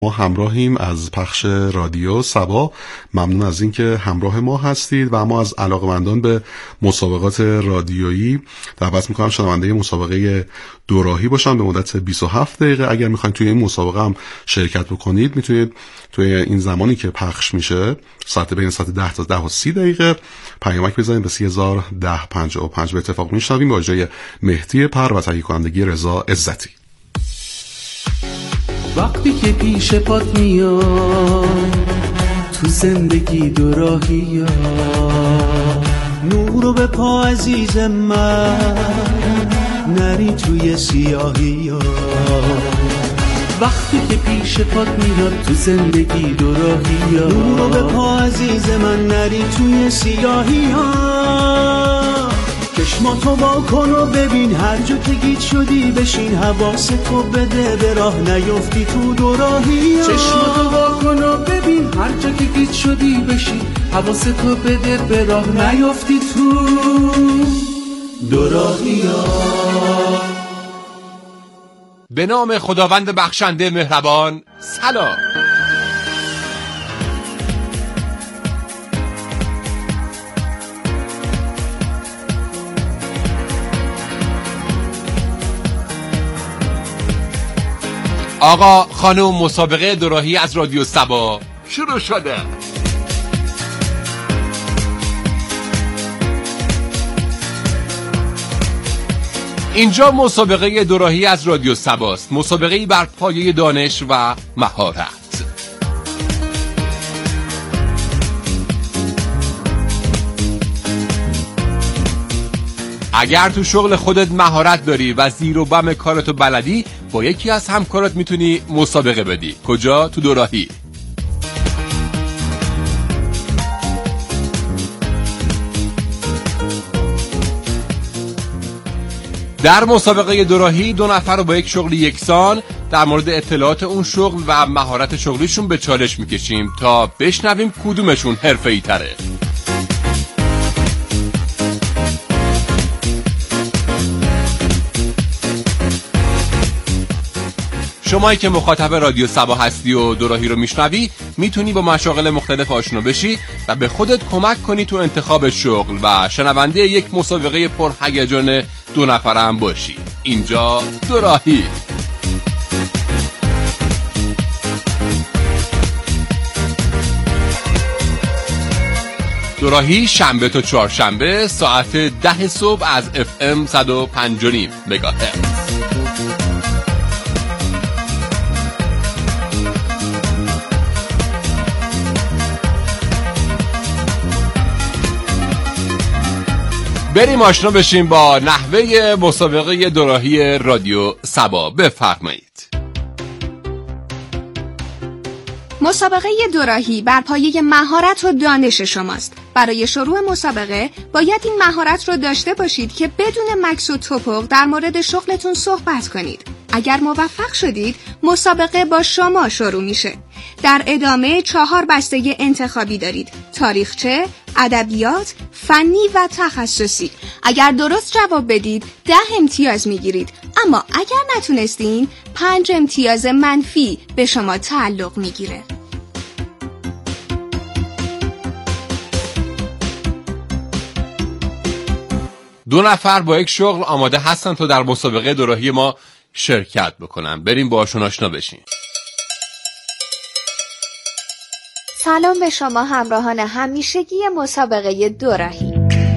ما همراهیم از پخش رادیو سبا. ممنون از اینکه همراه ما هستید و اما از علاقه‌مندان به مسابقات رادیویی دعوت می‌کنم شنونده مسابقه دوراهی باشن به مدت 27 دقیقه. اگر می‌خواید توی این مسابقه هم شرکت بکنید میتونید توی این زمانی که پخش میشه ساعت بین ساعت 10 تا 10 و 30 دقیقه پیامک بزنید به 301055. به اتفاق میشنویم با جای مهدی پر و تهیه کنندگی رضا عزتی. وقتی که پیش پات میاد تو زندگی دوراهی ها، نورو به پا عزیز من نری توی سیاهی ها. وقتی که پیش پات میاد تو زندگی دوراهی ها، نورو به پا عزیز من نری توی سیاهی ها. چشماتو وا کن و ببین هر جا که گیج شدی بشین، حواستو بده به راه نیفتی تو دوراهی ها. چشماتو وا کن و ببین هر جا که گیج شدی بشین، حواستو بده به راه نیفتی تو دوراهی ها. به نام خداوند بخشنده مهربان. سلام. آقا خانم، مسابقه دوراهی از رادیو سبا شروع شده. اینجا مسابقه دوراهی از رادیو سباست، مسابقه‌ای بر پایه دانش و مهارت. اگر تو شغل خودت مهارت داری و زیر و بم کارتو بلدی، با یکی از همکارات میتونی مسابقه بدی. کجا؟ تو دوراهی. در مسابقه دوراهی دو نفر رو با یک شغل یکسان در مورد اطلاعات اون شغل و مهارت شغلیشون به چالش میکشیم تا بشنویم کدومشون حرفه‌ای تره. شمایی که مخاطب رادیو سبا هستی و دوراهی رو میشنوی میتونی با مشاغل مختلف آشنا بشی و به خودت کمک کنی تو انتخاب شغل و شنونده یک مسابقه پرهیجان دو نفره هم باشی. اینجا دوراهی. دوراهی شنبه تا چهارشنبه ساعت 10 صبح از FM 105.5 مگاهرتز. بریم آشنا بشیم با نحوه مسابقه دوراهی رادیو سبا. بفرمایید. مسابقه دوراهی بر پایه مهارت و دانش شماست. برای شروع مسابقه باید این مهارت رو داشته باشید که بدون مکث و توپق در مورد شغلتون صحبت کنید. اگر موفق شدید، مسابقه با شما شروع میشه. در ادامه 4 بسته انتخابی دارید: تاریخچه، ادبیات، فنی و تخصصی. اگر درست جواب بدید 10 امتیاز میگیرید، اما اگر نتونستین 5 امتیاز منفی به شما تعلق میگیره. دو نفر با یک شغل آماده هستن تا در مسابقه دوراهی ما شرکت بکنن. بریم باشون آشنا بشیم. سلام به شما همراهان همیشگی مسابقه دوراهی.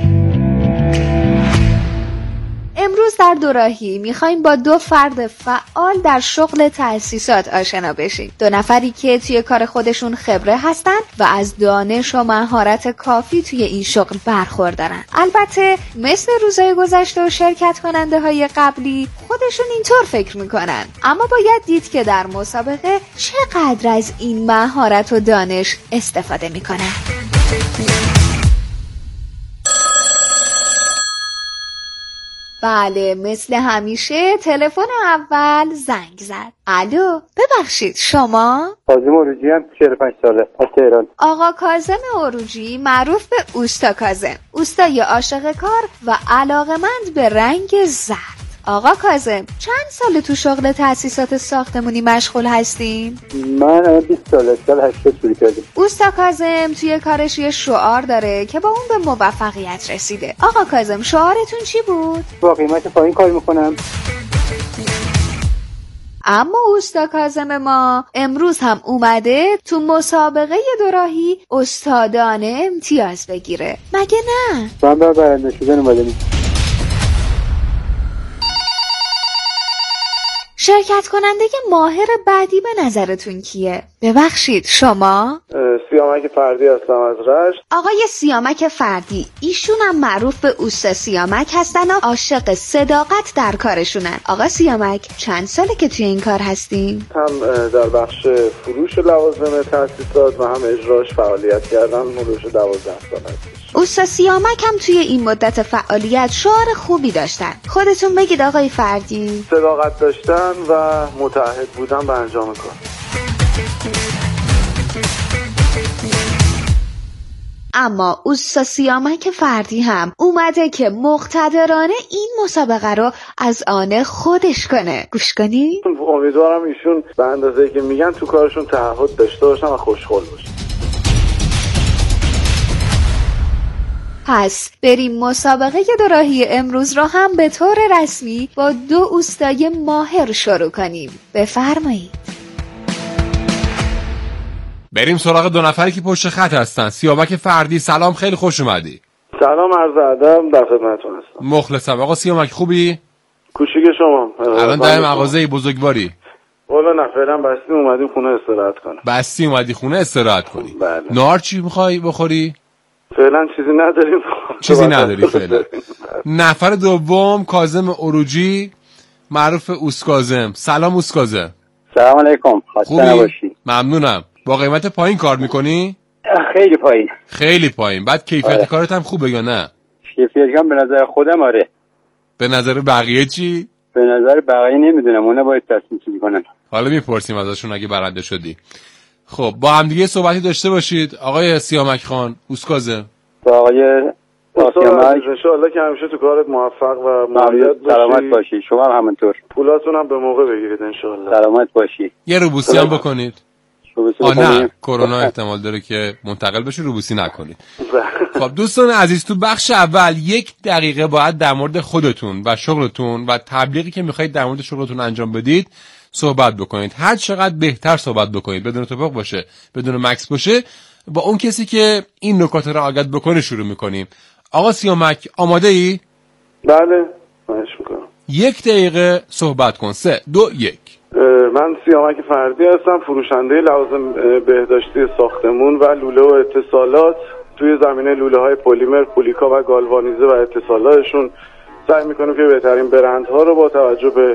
امروز در دوراهی میخوایم با 2 فرد فعال در شغل تأسیسات آشنا بشیم. 2 نفری که توی کار خودشون خبره هستن و از دانش و مهارت کافی توی این شغل برخوردارن. البته مثل روزهای گذشته و شرکت کننده های قبلی خودشون اینطور فکر میکنن، اما باید دید که در مسابقه چقدر از این مهارت و دانش استفاده میکنن. بله، مثل همیشه تلفن اول زنگ زد. الو، ببخشید شما؟ کاظم عروجی هم 45 ساله از تهران. آقا کاظم عروجی معروف به اوستا کاظم، اوستای عاشق کار و علاقمند به رنگ زرد. آقا کاظم چند سال تو شغل تأسیسات ساختمونی مشغول هستین؟ من 20 سال 80 شروع کردم. اوستا کاظم توی کارش یه شعار داره که با اون به موفقیت رسیده. آقا کاظم شعارتون چی بود؟ با قیمت پایین کار میکنم. اما اوستا کاظم ما امروز هم اومده تو مسابقه دوراهی استادانه امتیاز بگیره، مگه نه؟ من برنده شدن اومدم. شرکت کننده ماهر بعدی به نظرتون کیه؟ ببخشید شما؟ سیامک فردی هستم از رشت. آقای سیامک فردی، ایشون هم معروف به اوستا سیامک هستن و عاشق صداقت در کارشونن. آقا سیامک چند ساله که توی این کار هستین؟ هم در بخش فروش لوازم تأسیسات و هم اجراش فعالیت کردم. حدود 12 سال هست. اوستا سیامک هم توی این مدت فعالیت شعار خوبی داشتن. خودتون بگید آقای فردی. صداقت داشتن و متعهد بودن به انجام کار. اما اوستا سیامک فردی هم اومده که مقتدرانه این مسابقه رو از آن خودش کنه. گوش کنی؟ امیدوارم ایشون به اندازه‌ای که میگن تو کارشون تعهد داشته باشن و خوشحال باشن. پس بریم مسابقه دوراهی امروز رو هم به طور رسمی با 2 اوستای ماهر شروع کنیم. بفرمایید. بریم سراغ 2 نفری که پشت خط هستن. سیامک فردی سلام، خیلی خوش اومدی. سلام، عرض ادب، در خدمتتون هستم. مخلصم. آقا سیامک خوبی؟ کوچیک شما. الان در مغازه بزرگواری؟ والا نه، فعلا بستیم اومدیم خونه استراحت کنم. بستی اومدی خونه استراحت کنی؟ بله. نهار چی میخوای بخوری؟ فعلا چیزی نداریم. چیزی نداری فعلا. نفر دوم کاظم عروجی معروف اوسکاظم. سلام اوسکاظم. سلام علیکم. خسته نباشی. ممنونم. با قیمت پایین کار میکنی؟ خیلی پایین. خیلی پایین. بعد کیفیت کارت هم خوبه یا نه؟ کیفیت هم به نظر خودم آره. به نظر بقیه چی؟ به نظر بقیه نمیدونم، اونا باید تصمیم گیری کنن. حالا میپرسیم ازشون اگه برنده شدی. خب با هم دیگه صحبتی داشته باشید آقای سیامک خان. اوسکاظم. با آقای سیامک ان شاءالله که همیشه تو کارت موفق و موفق باشی. سلامت باشی. شما هم همینطور. پولاتون هم به موقع بگیرید ان شاءالله. سلامت باشی. یه روبوسی هم بکنید. روبوسی نه کرونا احتمال داره که منتقل بشه، روبوسی نکنید. خب دوستان عزیز، تو بخش اول 1 دقیقه باید در مورد خودتون و شغلتون و تبلیغی که میخواید در مورد شغلتون انجام بدید صحبت بکنید. هر چقدر بهتر صحبت بکنید، بدون توپق باشه، بدون مکس باشه. با اون کسی که این نکات رو رعایت بکنه شروع میکنیم. آقا سیامک آماده ای؟ بله، خواهش میکنم. 1 دقیقه صحبت کن. 3 2 1. من سیامک فردی هستم، فروشنده لوازم بهداشتی ساختمون و لوله و اتصالات. توی زمینه لوله های پلیمر، پولیکا و گالوانیزه و اتصالاتشون سعی میکنیم که بهترین برندها رو با توجه به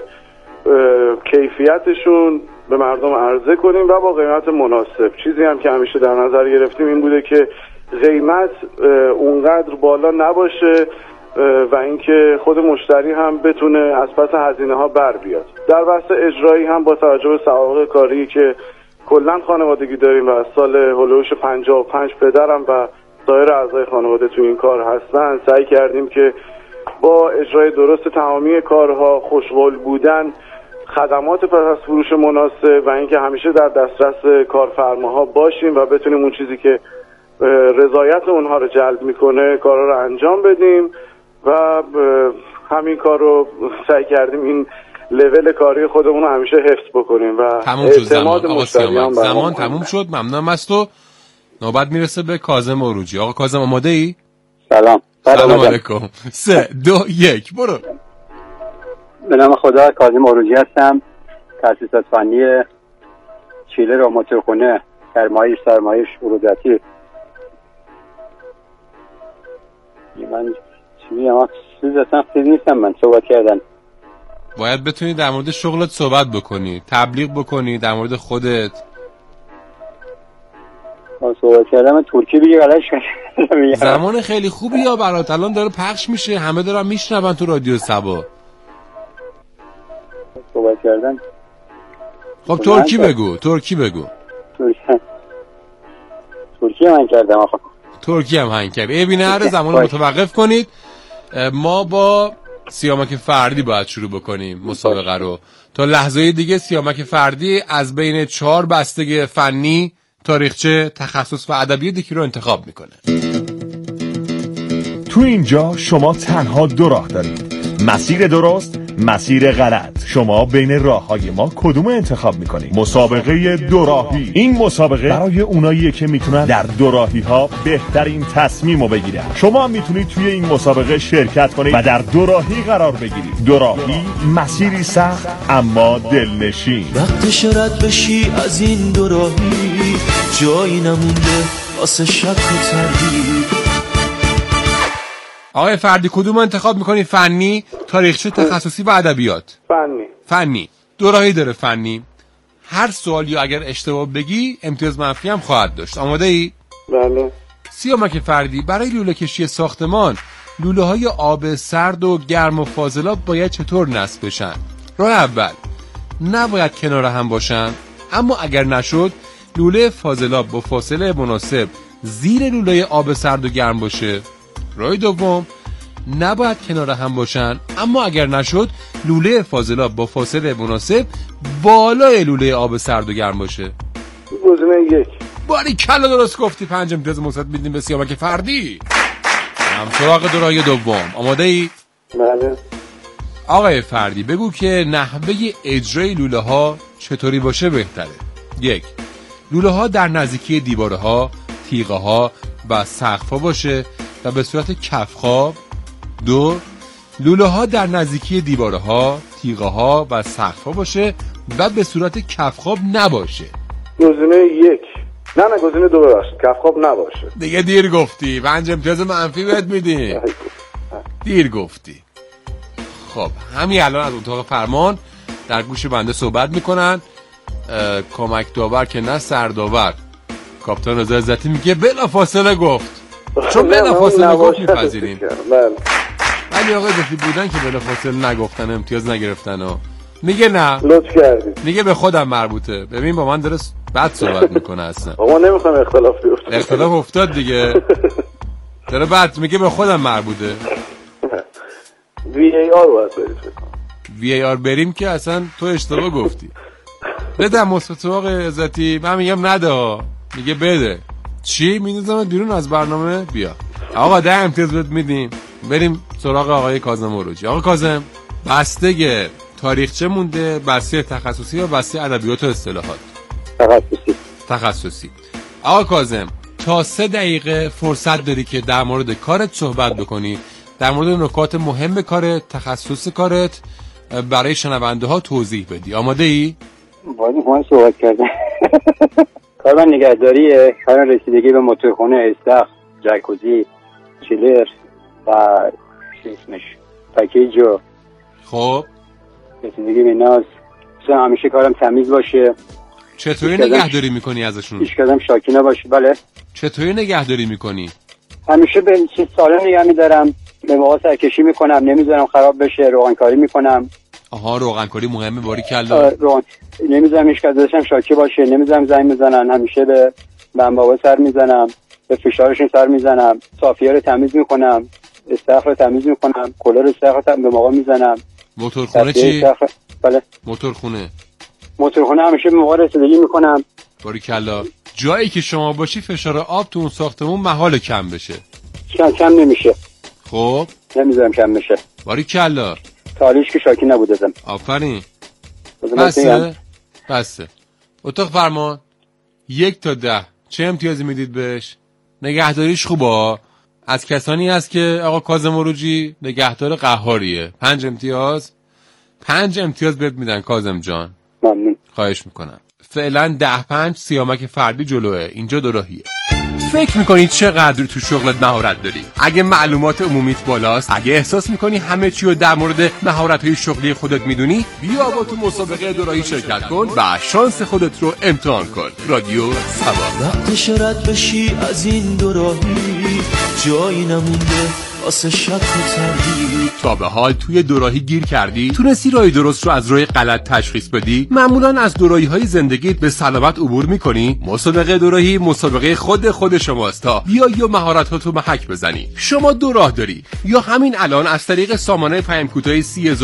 کیفیتشون به مردم عرضه کنیم و با قیمت مناسب. چیزی هم که همیشه در نظر گرفتیم این بوده که قیمت اونقدر بالا نباشه و اینکه خود مشتری هم بتونه از پس هزینه ها بر بیاد. در بحث اجرایی هم با توجه به سوابق کاری که کلا خانوادگی داریم و از سال هولوش 55 پدرم و سایر اعضای خانواده تو این کار هستن، سعی کردیم که با اجرای درست تمامی کارها، خوشقول بودن، خدمات پس از فروش مناسب و اینکه همیشه در دسترس کارفرماها باشیم و بتونیم اون چیزی که رضایت اونها رو جلب میکنه کارا رو انجام بدیم و همین کار رو سعی کردیم این لول کاری خودمون رو همیشه حفظ بکنیم و اعتماد مشتریان. زمان تموم شد. ممنونم از تو. نوبت میرسه به کاظم عروجی. آقا کاظم آماده ای؟ سلام علیکم. 3 2 1 برو. به نام خدا، کاظم عروجی هستم، تأسیسات فنی چیلر و موتورخونه، سرمایش وروداتی. من چیزی اصلا خیلی نیستم من صحبت کردن. باید بتونی در مورد شغلت صحبت بکنی، تبلیغ بکنی در مورد خودت. من صحبت کردم ترکی بگی غلط زمان خیلی خوبی یا برات الان داره پخش میشه، همه دارن میشنون تو رادیو سبا. صحبت کردن. خب ترکی بگو. ترکی من کردم آخه. ترکی هم هنگ کرد. ببینه هر زمان متوقف کنید. ما با سیامک فردی باید شروع بکنیم مسابقه رو. تا لحظه دیگه سیامک فردی از بین 4 بسته فنی، تاریخچه، تخصص و ادبیات رو انتخاب میکنه. تو اینجا شما تنها 2 راه دارید، مسیر درست، مسیر غلط. شما بین راههای ما کدوم انتخاب میکنید؟ مسابقه 2 راهی. این مسابقه برای اوناییه که میتونن در 2 راهی ها بهترین تصمیمو بگیرن. شما میتونید توی این مسابقه شرکت کنید و در 2 راهی قرار بگیرید. 2 راهی، مسیری سخت اما دلنشین. وقتش رد بشی از این 2 راهی، جایی نمونده واسه شک و تردید. آقای فردی کدوم انتخاب میکنی؟ فنی، تاریخچه، تخصصی و ادبیات؟ فنی. 2 راهی داره فنی. هر سوالی اگر اشتباه بگی امتیاز منفی هم خواهد داشت. آماده ای؟ بله. سیامک فردی، برای لوله کشی ساختمان لوله های آب سرد و گرم و فاضلاب باید چطور نصب بشن؟ راه اول، نباید کنار هم باشن، اما اگر نشد لوله فاضلاب با فاصله مناسب زیر لوله آب سرد و گرم باشه. راه دوم، نباید کنار هم باشن، اما اگر نشد لوله فاضلاب با فاصله مناسب بالای لوله آب سرد و گرم باشه. گزینه 1. باریکلا درست گفتی. 5 امتیاز مثبت میدیم به سیامک فردی. هم سراغ 2 راهی دوم. آماده ای؟ بله. آقای فردی بگو که نحوه اجرای لوله ها چطوری باشه بهتره؟ 1. لوله ها در نزدیکی دیواره ها، تیغه ها و سقف ها باشه و به صورت کفخواب. 2. لوله ها در نزدیکی دیواره ها، تیغه ها و سقف ها باشه و به صورت کفخواب نباشه. گزینه 1. نه گزینه 2 ببخشید، کفخواب نباشه. دیگه دیر گفتی. 5 امتیاز منفی بهت میدیم. دیر گفتی. خب همین الان از اتاق فرمان در گوش بنده صحبت میکنن. کمک داور که نه سرداور، کاپیتان رضا عزتی میگه بلافاصله گفت، چون بلافاصله گفت میپذیریم. ولی آقای عزتی بودن که بلافاصله نگفتن امتیاز نگرفتن و میگه نه لطف کردید. میگه به خودم مربوطه. ببین با من درست بد صحبت میکنه اصلا. ما نمیخوام اختلاف بیفته. اختلاف افتاد دیگه. داره بعد میگه به خودم مربوطه. VAR باید برید فکر کنم. VAR بریم که اصلا تو اشتباه گفتی. بده مثبت آقای عزتی. من میگم نده. میگه بده. چی؟ میندازم بیرون از برنامه. بیا آقا 10 امتیاز بهت میدیم. بریم سراغ آقای کاظم اوروجی. آقا کاظم، بسته تاریخچه مونده، بسته تخصصی و بسته ادبیات و اصطلاحات؟ تخصصی. آقا کاظم، تا 3 دقیقه فرصت داری که در مورد کارت صحبت بکنی، در مورد نکات مهم کارت، تخصص کارت برای شنونده ها توضیح بدی. آماده ای؟ باید من صحبت کردم. کار نگهداریه، کار رسیدگی به موتورخونه، استخر، جکوزی، چیلر و اسمش پکیجو. خب رسیدگی به ناز. مثلا همیشه کارم تمیز باشه. چطوری نگهداری میکنی ازشون؟ هیچ کدام شاکی نباشه. بله. چطوری نگهداری میکنی؟ همیشه به چیز سالم نگه میدارم، به موقع سرکشی میکنم، نمیذارم خراب بشه، روغنکاری میکنم. آها روغنکاری مهمه. باریکلا. نمیذارم هیچ کدومشون شاکی باشه، نمیذارم زنگ بزنن، همیشه به بمبابا سر میزنم، به فشارشون سر میزنم، صافیه رو تمیز میکنم، استخر رو تمیز میکنم، کولر استخر رو به موقع میزنم. موتورخونه چی؟ بله. موتورخونه همیشه به موقع رسیدگی میکنم. باریکلا. جایی که شما باشی فشار آب تو اون ساختمون محال کم بشه. کم نمیشه. خب نمیذارم کم بشه. باریکلا. تالیش که شاکی نبودم. آفرین. بسه. اتاق فرمان 1 تا 10 چه امتیازی میدید بهش؟ نگهداریش خوبه. از کسانی هست که آقا کاظم اوروجی نگهدار قهاریه. 5 امتیاز. 5 امتیاز بهت میدن کاظم جان. ممنون. خواهش میکنم. فعلا 10-5 سیامک فردی جلوه. اینجا 2 راهیه. فکر میکنی چقدر تو شغلت مهارت داری؟ اگه معلومات عمومیت بالاست، اگه احساس میکنی همه چی رو در مورد مهارت‌های شغلی خودت میدونی، بیا با تو مسابقه 2 راهی شرکت کن و شانس خودت رو امتحان کن. رادیو سبا. وقتش رد بشی از این 2 راهی، جایی نمونده واسه شک و تردید. تا به حال توی دوراهی گیر کردی؟ تونستی راه درست رو از راه غلط تشخیص بدی؟ معمولاً از دوراهی‌های زندگیت به سلامت عبور می‌کنی؟ مسابقه دوراهی مسابقه خود شماست تا بیایی و مهارتاتو محک بزنی. شما دو راه داری، یا همین الان از طریق سامانه پیام کوتاه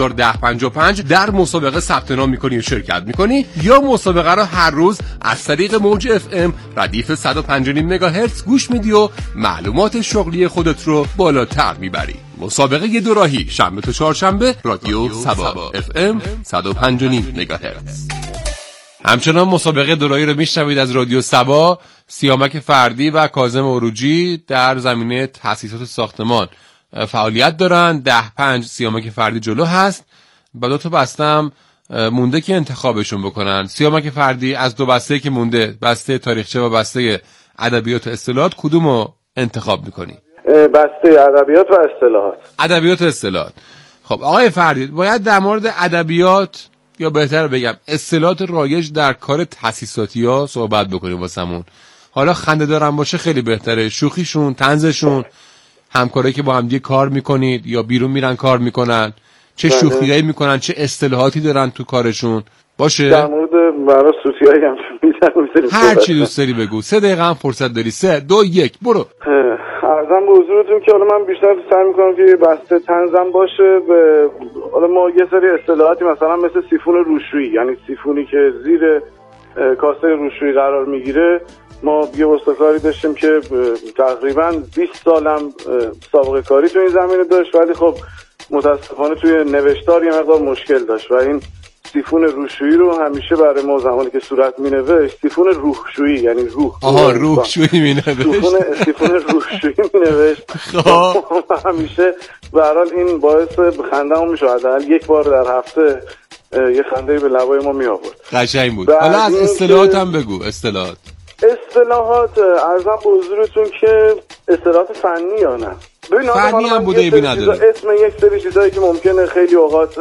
301055 در مسابقه ثبت نام می‌کنی و شرکت می‌کنی، یا مسابقه رو هر روز از طریق موج FM ردیف 105.5 مگاهرتز گوش میدی و معلومات شغلی خودت رو بالاتر میبری. مسابقه دوراهی شنبه تا چهارشنبه رادیو سبا FM 105.5 مگاهرتز. همچنان مسابقه دوراهی رو میشنوید از رادیو سبا. سیامک فردی و کاظم عروجی در زمینه تأسیسات ساختمان فعالیت دارن. 10-5 سیامک فردی جلو هست. با 2 تا بستم مونده که انتخابشون بکنن. سیامک فردی از 2 بسته که مونده، بسته تاریخچه و بسته ادبیات و اصطلاحات، کدومو انتخاب میکنی؟ بسته ادبیات و اصطلاحات. ادبیات و اصطلاحات. خب آقای فردی، باید در مورد ادبیات یا بهتر بگم اصطلاحات رایج در کار تأسیساتی‌ها صحبت بکنیم واسمون. حالا خنده دارم باشه خیلی بهتره، شوخیشون، طنزشون، همکاری که با هم دیگه کار میکنید یا بیرون میرن کار میکنن، چه شوخیایی میکنن، چه اصطلاحاتی دارن تو کارشون باشه. در مورد برای سوتیایی هم می‌ذارم، هر چی دوست داری بگو. 3 دقیقه هم فرصت داری. 3 2 1 برو. عرضم به حضورتون که حالا من بیشتر سعی میکنم که بسته طنزم باشه. حالا ما یه سری اصطلاحاتی مثلا مثل سیفون روشویی، یعنی سیفونی که زیر کاسه روشویی قرار میگیره، ما یه استکاری داشتیم که تقریبا 20 سالم سابقه کاری تو این زمینه داشت، ولی خب متاسفانه توی نوشتار یه مقدار مشکل داشت و این سیفون روحشویی رو همیشه برای ما زمانی که صورت می نوشت سیفون روحشویی، یعنی روح. روحشویی می نوشت. سیفون روحشویی می نوشت. همیشه به هر حال این باعث خنده‌مون میشه. حداقل یک بار در هفته یه خنده به لبای ما می آورد. قشنگ بود. حالا از اصطلاحات هم بگو. اصطلاحات عرضم به حضورتون که اصطلاحات فنی یا نه؟ فنی هم بوده ایبی نداره. اسم یک سری چیزایی که ممکنه خیلی اوقات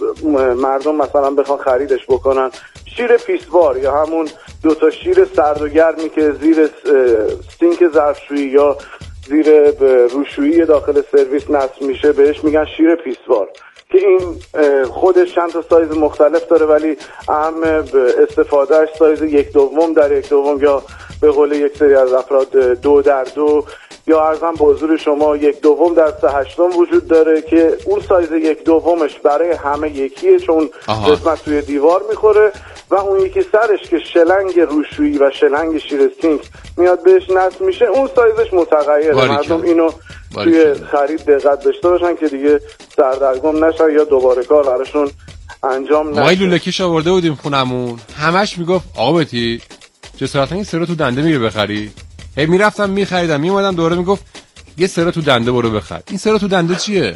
مردم مثلا بخوان خریدش بکنن، شیر پیسوار یا همون 2 تا شیر سرد و گرمی که زیر سینک ظرفشویی یا زیر روشویی داخل سرویس نصب میشه بهش میگن شیر پیسوار، که این خودش چند تا سایز مختلف داره ولی اهم استفادهش سایز 1/2 در 1/2 یا به قول یک سری از افراد 2x2 یا ارزم به حضور شما 1/2 در 3/8 وجود داره که اون سایز 1/2 برای همه یکیه چون قسمت توی دیوار میخوره و اون یکی سرش که شلنگ روشویی و شلنگ شیر سینک میاد بهش نصب میشه اون سایزش متغیره. مردم اینو توی خرید دقت داشته باشن که دیگه سردرگم نشن یا دوباره کار براشون انجام نشه. ما لولکیش آورده بودیم خونمون، همش میگفت آقا بتی جسارتا این سرو تو دنده میره بخری. هی میرفتم میخریدم میومدم دوباره میگفت یه سرو تو دنده برو بخر. این سرو تو دنده چیه؟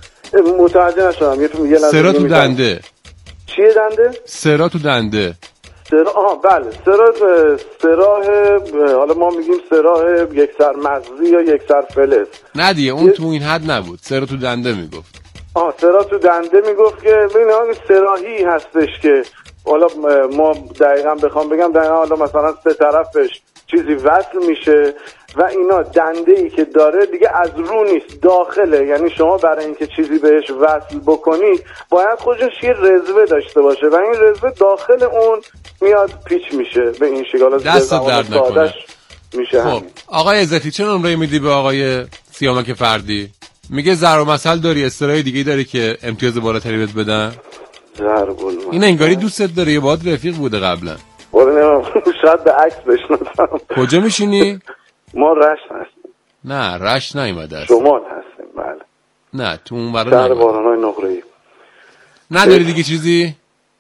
متوجه نشدم. یه سرو تو دنده چیه دنده؟ سرا تو دنده. بله سراه حالا ما میگیم سراه یک سر مغزی یا یک سر فلز. نه دیگه اون تو این حد نبود. سرا تو دنده میگفت. سرا تو دنده میگفت که ببین سراحی هستش که حالا ما دقیقاً بخوام بگم دقیقاً حالا مثلا 3 طرفش چیزی وصل میشه و اینا دنده‌ای که داره دیگه از رو نیست داخله، یعنی شما برای اینکه چیزی بهش وصل بکنید باید خودش یه رزوه داشته باشه و این رزوه داخل اون میاد پیچ میشه به این شکل. دست درد نکنه میشه. خب آقای عزتی چه نمره میدی به آقای سیامک فردی؟ میگه ضرب المثل داری، اصطلاح دیگه داری که امتیاز بالاتری بهت بدن؟ ضرب المثل این انگاری دوستت داره یا باهات رفیق بوده قبلا؟ شاید به عکس بشناسم. کجا میشینی؟ ما رشت هستیم. نه رشت نیومده است. شمال هستیم. بله. نه تو اون برا نیومده. در بارانای نقره‌ای. نداری دیگه چیزی؟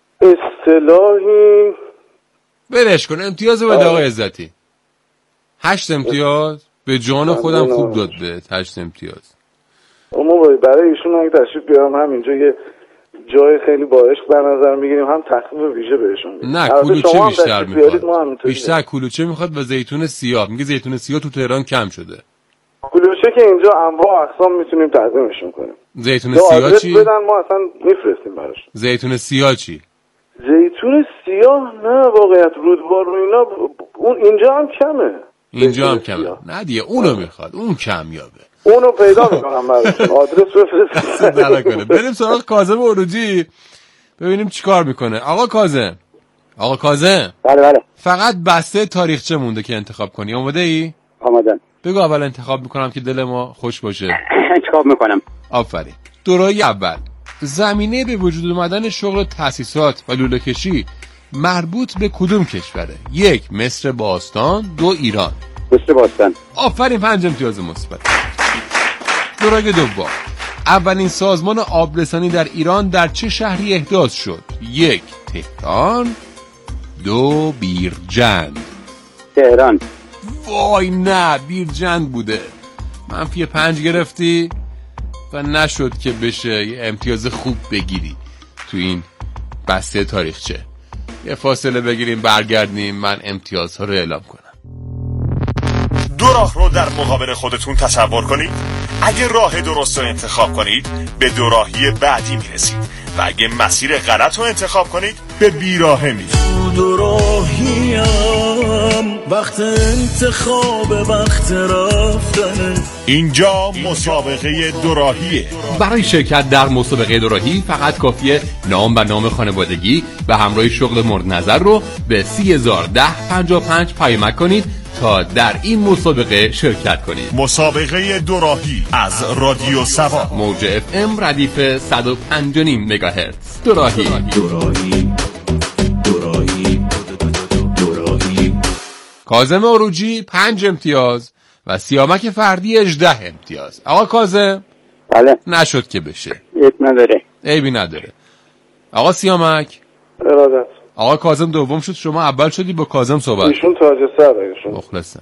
اصطلاحی برش کن. امتیاز بده آقای عزتی. 8 امتیاز به جان خودم خوب داد به 8 امتیاز. اما برای ایشون اگه تشریف بیارم همینجا یه جای خیلی با عشق در نظر میگیریم، هم تخفیف ویژه بهشون میدیم. نه کلوچه بیشتر میخواد. بیشتر کلوچه میخواد و زیتون سیاه. میگه زیتون سیاه تو تهران کم شده. کلوچه که اینجا انواع اقسام میتونیم تقدیمشون کنیم. زیتون سیاه چی؟ بدن ما اصلا میفرستیم براشون. زیتون سیاه چی؟ زیتون سیاه نه واقعیت رودبار و اینا اون اینجا هم کمه. اینجا هم کمه. نه دیگه اونو میخواد. اون کمیابه. اونو پیدا میکنم براتون، آدرس بفرستید. بریم سراغ کاظم عروجی ببینیم چیکار میکنه. آقا کاظم بله فقط بسته تاریخچه مونده که انتخاب کنی. آماده ای؟ آمادم. بگو اول انتخاب میکنم که دل ما خوش باشه. انتخاب میکنم. آفرین. دوراهی اول. زمینه به وجود اومدن شغل تأسیسات و لوله کشی مربوط به کدوم کشوره؟ 1 مصر باستان، 2 ایران. مصر باستان. آفرین، 5 امتیاز مثبت. دوراهی دوم. اولین سازمان آبرسانی در ایران در چه شهری احداث شد؟ 1 تهران، 2 بیرجند. تهران. وای نه، بیرجند بوده. منفی 5 گرفتی و نشد که بشه یه امتیاز خوب بگیری تو این بسته تاریخچه. یه فاصله بگیریم برگردیم من امتیازها رو اعلام کنم. دو راه رو در مقابل خودتون تصور کنید. اگه راه درست رو انتخاب کنید به دوراهی بعدی میرسید و اگه مسیر غلط رو انتخاب کنید به بیراهه میرسید. دوراهیم وقت انتخاب، وقت رفتنه. اینجا مسابقه دوراهیه. برای شرکت در مسابقه دوراهی فقط کافیه نام و نام خانوادگی به همراه شغل مورد نظر رو به 301055 پیامک کنید تا در این مسابقه شرکت کنید. مسابقه دوراهی از رادیو سبا، موج FM ردیف 105.5 مگاهرتز. دوراهی. کاظم عروجی 5 امتیاز و سیامک فردی 18 امتیاز. آقا کاظم بله. نشد که بشه. عیبی نداره. آقا سیامک ارادت. آقا کاظم دوم شد، شما اول شدی. با کاظم صحبت. ایشون تاج سر ایشون. مخلصم.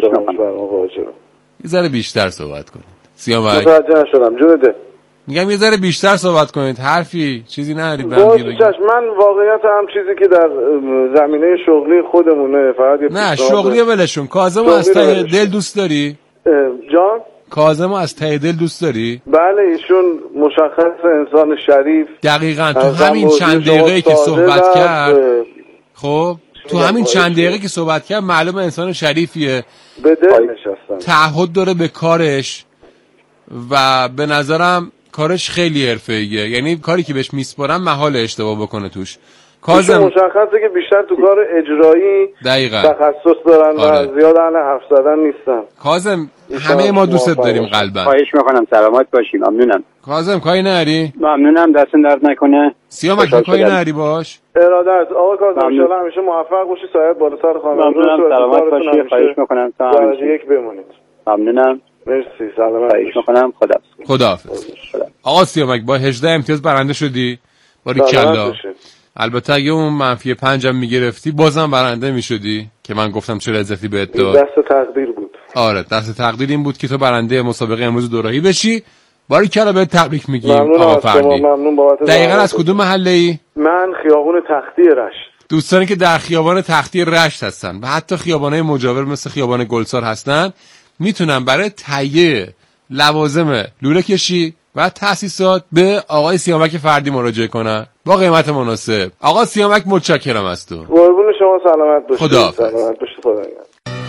یه ذره بیشتر صحبت کنید. سیامک متوجه نشدم. جون ده. میگم یه ذره بیشتر صحبت کنید. حرفی چیزی نرید. من واقعیت هم چیزی که در زمینه شغلی خودمونه فقط نه شغلی ولشون. کاظم از ته دل دوست داری؟ جان؟ کاظم از ته دل دوست داری؟ بله ایشون مشخص انسان شریف. دقیقاً تو همین چند دقیقه که صحبت کرد خب تو همین چند دقیقه که صحبت کرد معلومه انسان شریفیه. به دل نشستن. تعهد داره به کارش و به نظرم کارش خیلی حرفه‌ایه. یعنی کاری که بهش میسپارن محال اشتباه بکنه توش. کاظم مشخصه که بیشتر تو کار اجرایی دقیقاً تخصص دارن و زیاد اهل حرف زدن نیستن. کاظم همه ما دوستت داریم قلباً. خواهش میکنم سلامت باشی. ممنونم. کاظم کاری نری؟ ممنونم، دستن درد نکنه. سیامک کاری نری باش. ارادت. آقا کاظم ان شاءالله همیشه موفق باشی، سایت بالا سر خانم. ممنونم، سلامت باشی. خواهش میکنم. درجه 1 بمونید. ممنونم. مرسی، سلامت. خواهش میکنم. خداحافظ. آقا سیامک با 18 امتیاز برنده شدی. باریکلا. البته اگه اون منفی 5 هم میگرفتی بازم برنده میشدی که من گفتم چرا اضافی بهت داد. دست تقدیر بود. آره دست تقدیر این بود که تو برنده مسابقه امروز دوراهی بشی. باریکلا بهت تبریک میگیم آقا فردی. ممنون بابت. دقیقاً از کدوم محله ای؟ من خیابون تختی رشت. دوستانی که در خیابان تختی رشت هستن و حتی خیابان‌های مجاور مثل خیابان گلسار هستن میتونن برای تهیه لوازم لوله کشی و تأسیسات به آقای سیامک فردی مراجعه کنن با قیمت مناسب. آقا سیامک متشکرم از تو. قربون شما، سلامت باشید. خداحافظ. سلامت باشید. خدا نگهدار.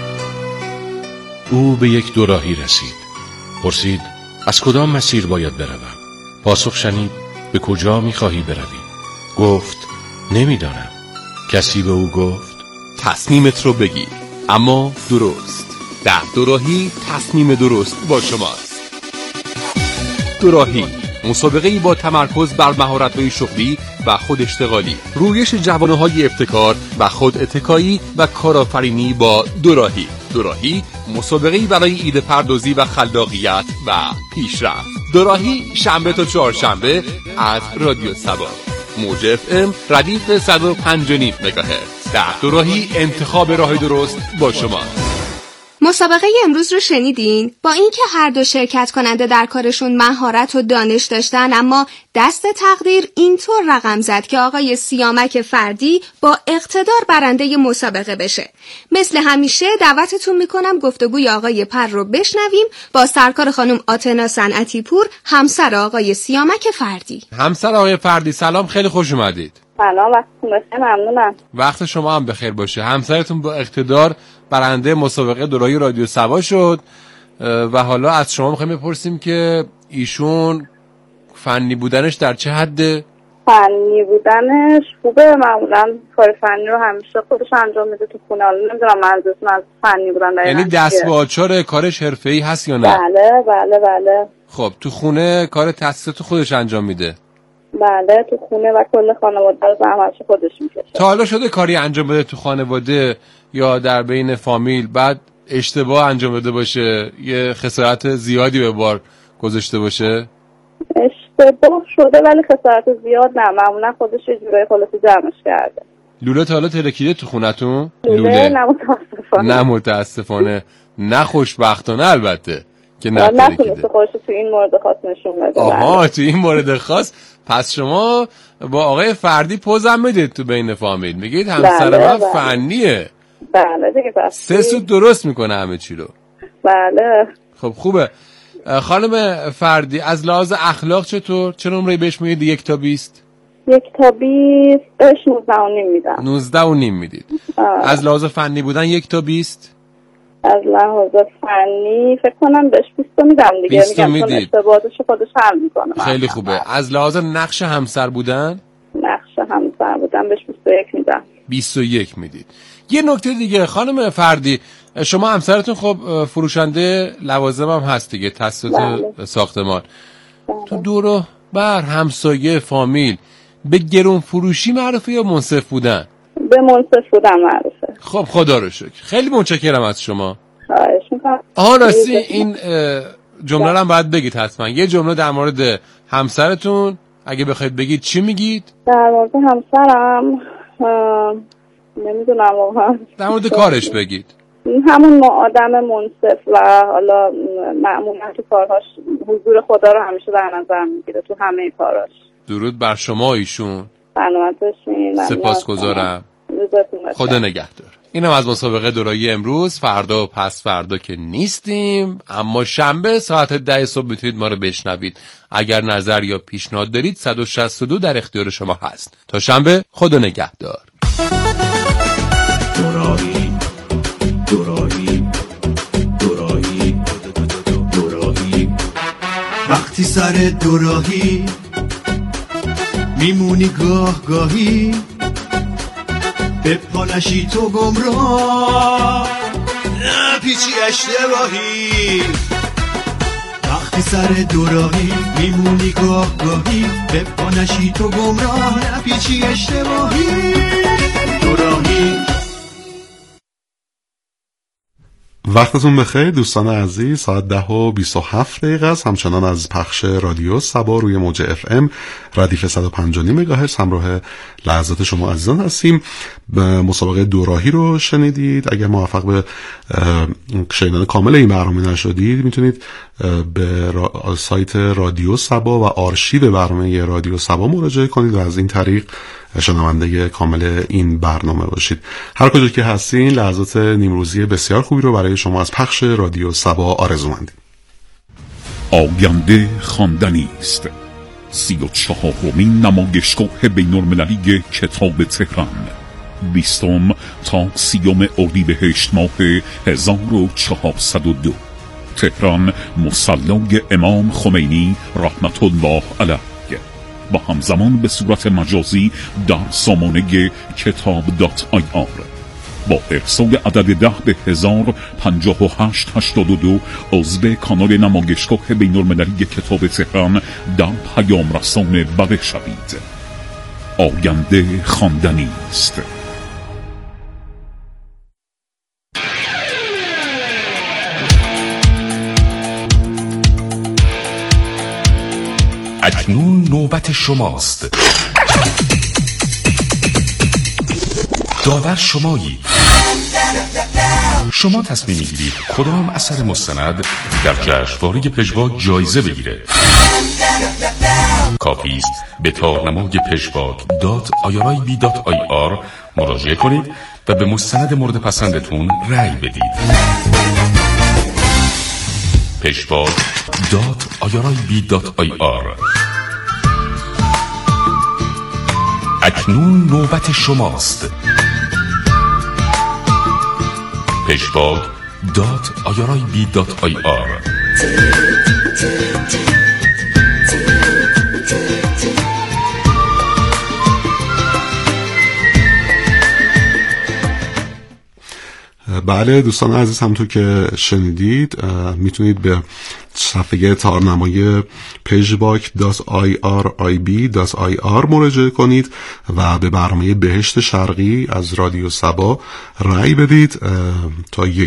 او به یک دوراهی رسید. پرسید از کدام مسیر باید بروم؟ پاسخ شنید به کجا می‌خواهی بروی؟ گفت نمیدانم. کسی به او گفت تصمیمت رو بگیر اما درست. در دوراهی تصمیم درست با شماست. دوراهی مسابقه‌ای با تمرکز بر مهارت‌های شغلی و خود اشتغالی، رویش جوانه‌های ابتکار و خود اتکایی و کارآفرینی با دوراهی. دوراهی مسابقه‌ای برای ایده پردازی و خلاقیت و پیشرفت. دوراهی شنبه تا چهارشنبه از رادیو سبا، موج FM ردیف 105.5 مگاهرتز. در دوراهی انتخاب راه درست با شما. مسابقه امروز رو شنیدین؟ با اینکه هر دو شرکت کننده در کارشون مهارت و دانش داشتن، اما دست تقدیر اینطور رقم زد که آقای سیامک فردی با اقتدار برنده مسابقه بشه. مثل همیشه دعوتتون میکنم گفتگوی آقای پر رو بشنویم با سرکار خانم آتنا صنعتی پور، همسر آقای سیامک فردی. همسر آقای فردی سلام، خیلی خوش اومدید. سلام، وقتتون بخیر. ممنونم. وقت شما هم بخیر باشه. همسرتون با اقتدار برنده مسابقه دوراهی رادیو سبا شد و حالا از شما میخوایم بپرسیم که ایشون فنی بودنش در چه حده؟ فنی بودنش خوبه، معمولا کار فنی رو همیشه خودش انجام میده تو خونه. حالا نمیدونم منظورتون از فنی بودن یعنی دست به آچار کارش حرفه‌ای هست یا نه؟ بله. خب تو خونه کار تاسیسات خودش انجام میده؟ بله تو خونه و کل خانواده رو زحمتش خودش میکشه. تا حالا شده کاری انجام بده تو خانواده یا در بین فامیل بعد اشتباه انجام داده باشه، یه خسارت زیادی به بار گذاشته باشه؟ اشتباه شده ولی خسارت زیاد نه، معمولا خودش یه جورای خلاصی جمعش کرده. لوله تا حالا ترکیده تو خونتون؟ لوله نه متاسفانه، نه خوشبختانه البته که نه ترکیده. خودش تو این مورد خاص نشون بده. آها تو این مورد خاص. پس شما با آقای فردی پوزم میدید تو بین فامیل، میگید همسر من فنیه. بله دیگه پس 3 سوت درست میکنه همه چی رو. بله. خب خوبه. خانم فردی از لحاظ اخلاق چطور؟ چه نمره‌ای بهش میدید 1 تا 20؟ 1 تا 20 بهش 19.5 میدم. 19.5 میدید. از لحاظ فنی بودن 1 تا 20؟ از لحاظ فنی فکر کنم بهش 20 میدم دیگه. 20 میگم چون اشتباهاتش خودش حل میکنه. خیلی خوبه. از لحاظ نقش همسر بودن؟ نقش همسر بودن بهش 21 میدم. 21 میدید. یه نکته دیگه خانم فردی، شما همسرتون خب فروشنده لوازم هم هست دیگه، تاسیسات ساختمان. تو دور و بر همسایه فامیل به گرون فروشی معروفه یا منصف بودن؟ به منصف بودن معروفه. خب خدا رو شکر. خیلی متشکرم از شما. خواهش می‌کنم. راستی این جمله رو هم باید بگید حتما. یه جمله در مورد همسرتون اگه بخواید بگید چی میگید؟ در مورد همسرم نمیدونم واقعا. در مورد کارش بگید. همون آدم منصف و حالا معمولا تو کارهاش حضور خدا رو همیشه در نظر میگیره تو همه کاراش. درود بر شما ایشون. سپاسگزارم. خدا نگهدار. اینم از مسابقه دورایی امروز. فردا و پس فردا که نیستیم، اما شنبه ساعت 10 صبح میتونید ما رو بشنوید. اگر نظر یا پیشنهاد دارید 162 در اختیار شما هست. تا شنبه خدا نگهدار. دورایی وقتی سر دوراهی میمونی گاه گاهی، به پانشی تو گمراه پیچی اشتباهی. وقتی سر دوراهی میمونی گاه گاهی، به پانشی تو گمراه پیچی اشتباهی. دوراهی. وقتتون بخیر دوستان عزیز. ساعت 10:27 است. همچنان از پخش رادیو صبا روی موج FM ردیف 105.9 مگاهرتز همراه لحظات شما عزیزان هستیم. مسابقه دوراهی رو شنیدید. اگر موفق به شنیدن کامل این برنامه نشدید میتونید به سایت رادیو صبا و آرشیو برنامه رادیو صبا مراجعه کنید و از این طریق شنونده کامل این برنامه باشید. هر کجا که هستین لحظات نیمروزی بسیار خوبی رو برای شما از پخش رادیو صبا آرزومندیم. آینده خواندنی است. 34مین نمایشگاه بین‌المللی کتاب تهران، 20 تا 30 اردیبهشت ماه 1402، تهران، مصلی امام خمینی رحمت الله علیه، با همزمان به صورت مجازی در سامانه کتاب.ir با ارسال عدد 10 به 105882 عضو کانال نمایشگاه بین‌المللی کتاب تهران در پیام رسان بده شوید. آینده خواندنی است. اکنون نوبت شماست. داور شمایی. شما تصمیم میگیرید کدام اثر مستند در جشنواره پژواک جایزه بگیره. کافی است به تارنمای pejvak.irib.ir مراجعه کنید و به مستند مورد پسندتون رأی بدید. pejvak.irib.ir. اکنون نوبت شماست. بله دوستان عزیز، همونطور که شنیدید میتونید به صفحه تارنمای pagebook.irib.ir مراجعه کنید و به برنامه بهشت شرقی از رادیو سبا رأی بدید تا